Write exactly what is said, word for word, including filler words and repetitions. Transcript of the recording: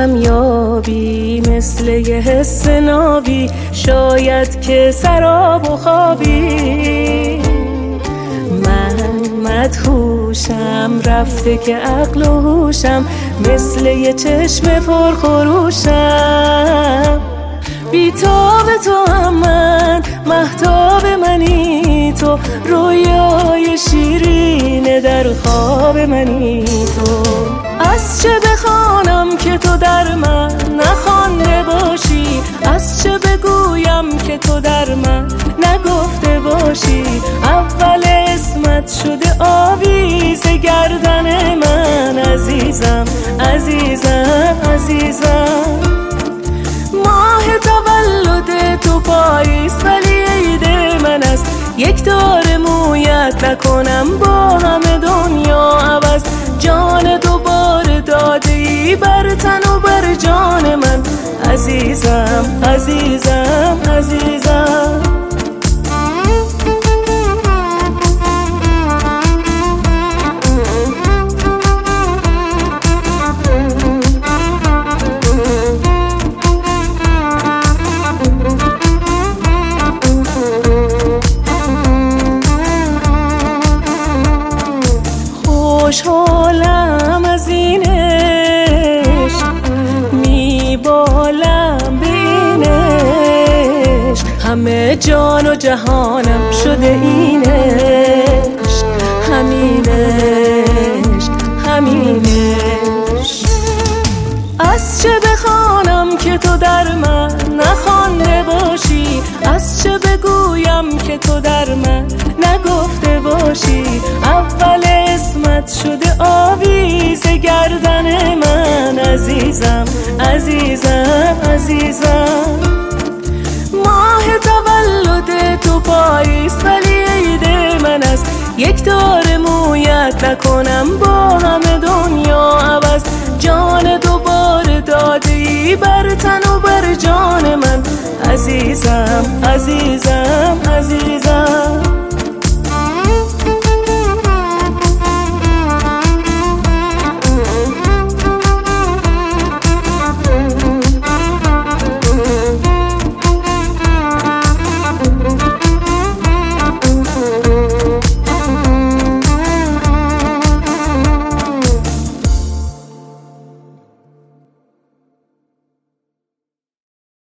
کم یابی مثل یه حس نابی، شاید که سراب و خوابی. من مدهوشم رفته که عقل و هوشم، مثل یه چشم پرخروشم. بیتاب تو هم من، مهتاب منی تو، رویای شیرین در خواب منی تو. از چه بخوانم که تو در من نخوانده باشی، از چه بگویم که تو در من نگفته باشی. اول اسمت شده آویز گردن من، عزیزم عزیزم عزیزم. ماه تولد تو پاییز ولی عید من است، یک دور مویت نکنم با همه دنیا عوض. جان تو بار داده ای بر تن و بر جان من، عزیزم عزیزم عزیزم. خوشحالم از این عشق، میبالم به این عشق. همه جان و جهانم شده این عشق، همین عشق همین عشق. از چه بخوانم که تو در من نخوانده باشی، از چه بگویم که تو در من نگفته باشی. اول اسمت شده آویز گردن من، عزیزم عزیزم عزیزم. ماه تولد تو پاییز ولی عید من است، یک دور مویت نکنم با همه دنیا عوض. جان تو بار داده ای بر تن و بر جان من، عزیزم عزیزم عزیزم.